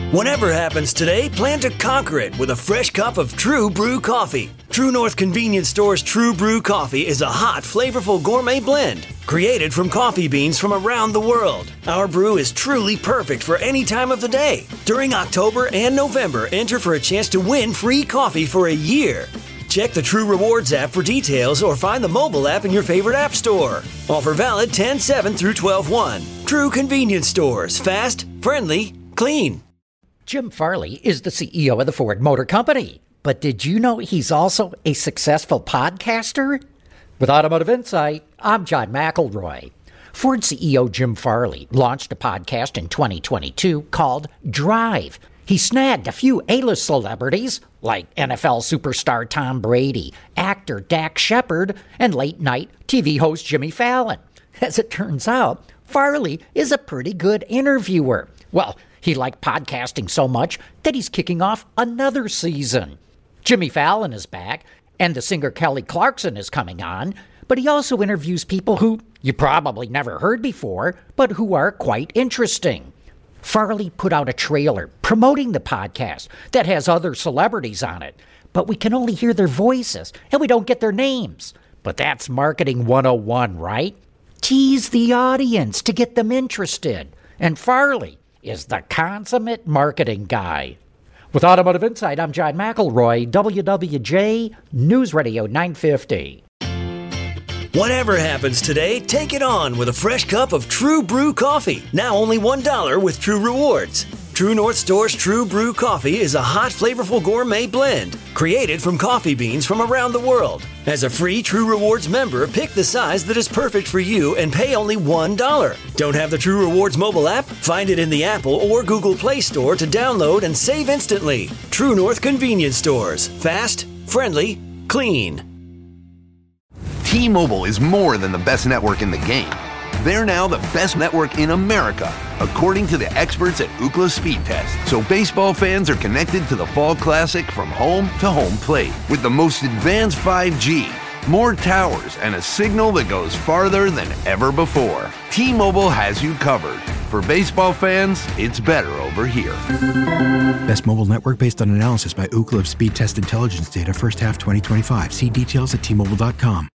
Whatever happens today, plan to conquer it with a fresh cup of True Brew coffee. True North Convenience Store's True Brew coffee is a hot, flavorful gourmet blend created from coffee beans from around the world. Our brew is truly perfect for any time of the day. During October and November, enter for a chance to win free coffee for a year. Check the True Rewards app for details or find the mobile app in your favorite app store. Offer valid 10/7 through 12/1. True Convenience Stores. Fast, friendly, clean. Jim Farley is the CEO of the Ford Motor Company. But did you know he's also a successful podcaster? With Automotive Insight, I'm John McElroy. Ford CEO Jim Farley launched a podcast in 2022 called Drive. He snagged a few A-list celebrities like NFL superstar Tom Brady, actor Dax Shepard, and late-night TV host Jimmy Fallon. As it turns out, Farley is a pretty good interviewer. Well, he liked podcasting so much that he's kicking off another season. Jimmy Fallon is back, and the singer Kelly Clarkson is coming on, but he also interviews people who you probably never heard before, but who are quite interesting. Farley put out a trailer promoting the podcast that has other celebrities on it, but we can only hear their voices, and we don't get their names. But that's marketing 101, right? Tease the audience to get them interested. And Farley is the consummate marketing guy. With Automotive Insight, I'm John McElroy, WWJ News Radio 950. Whatever happens today, take it on with a fresh cup of True Brew coffee. Now only $1 with True Rewards. True North Store's True Brew coffee is a hot, flavorful gourmet blend created from coffee beans from around the world. As a free True Rewards member, pick the size that is perfect for you and pay only $1. Don't have the True Rewards mobile app? Find it in the Apple or Google Play Store to download and save instantly. True North Convenience Stores. Fast, friendly, clean. T-Mobile is more than the best network in the game. They're now the best network in America, according to the experts at Ookla Speed Test. So baseball fans are connected to the Fall Classic from home to home plate with the most advanced 5G, more towers, and a signal that goes farther than ever before. T-Mobile has you covered. For baseball fans, it's better over here. Best mobile network based on analysis by Ookla of Speed Test Intelligence data first half 2025. See details at T-Mobile.com.